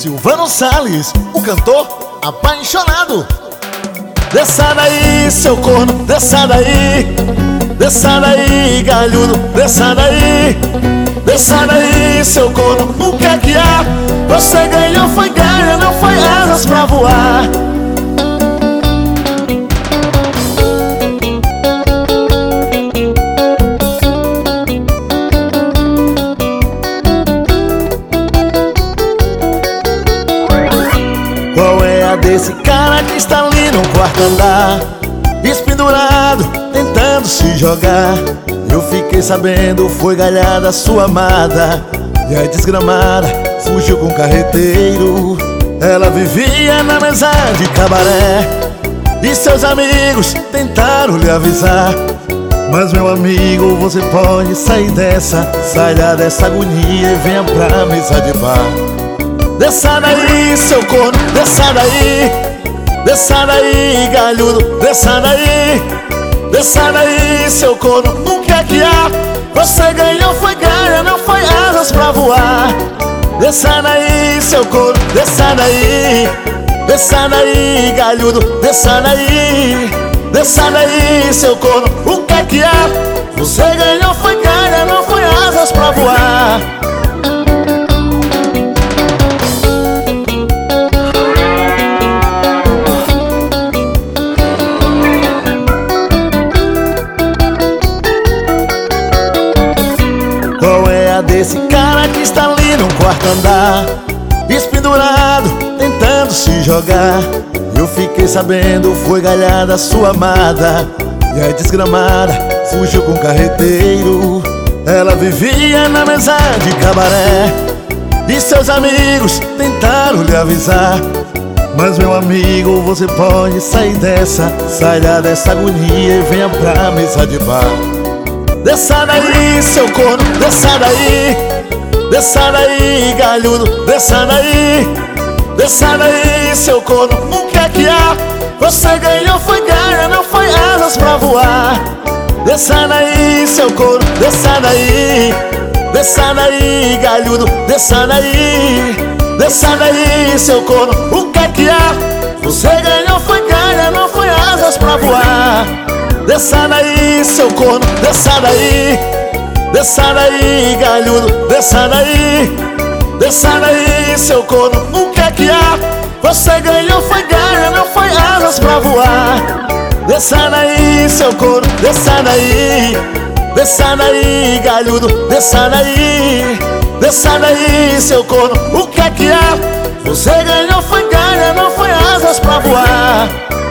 Silvano Salles, o cantor apaixonado. Desça daí, seu corno, desça daí. Desça daí, galhudo, desça daí. Desça daí, seu corno, o que é que há? Você ganhou, foi ganha, não foi asas pra voar. Qual é a desse cara que está ali no quarto andar, espendurado, tentando se jogar? Eu fiquei sabendo, foi galhada sua amada, e a desgramada fugiu com o carreteiro. Ela vivia na mesa de cabaré, e seus amigos tentaram lhe avisar. Mas meu amigo, você pode sair dessa, saia dessa agonia e venha pra mesa de bar. Desça daí, seu corno, desça daí. Desça daí, galhudo, desça daí. Desça daí, seu corno, o que é que há? Você ganhou, foi ganha, não foi asas pra voar. Desça daí, seu corno, desça daí. Desça daí, galhudo, desça daí. Desça daí, seu corno, o que é que há? Você ganhou, foi ganha, não foi asas pra voar. Qual é a desse cara que está ali no quarto andar, espendurado, tentando se jogar? Eu fiquei sabendo, foi galhada sua amada, e a desgramada fugiu com o carreteiro. Ela vivia na mesa de cabaré, e seus amigos tentaram lhe avisar. Mas meu amigo, você pode sair dessa, saia dessa agonia e venha pra mesa de bar. Desça daí, seu corno, desça daí. Desça daí, galhudo, desça daí. Desça daí, seu corno, o que é que há? Você ganhou, foi ganha, não foi asas pra voar. Desça daí, seu corno, desça daí. Desça daí, galhudo, desça daí. Desça daí, seu corno, o que é que há? Você ganhou, foi ganha, não foi asas pra voar. Desça daí, seu corno, desça daí. Desça daí, galhudo, desça daí. Desça daí, seu corno, o que é que há? Você ganhou, foi ganha, não foi asas pra voar. Desça daí, seu corno, desça daí. Desça daí, galhudo, desça daí. Desça daí, seu corno, o que é que há? Você ganhou, foi ganha, não foi asas pra voar.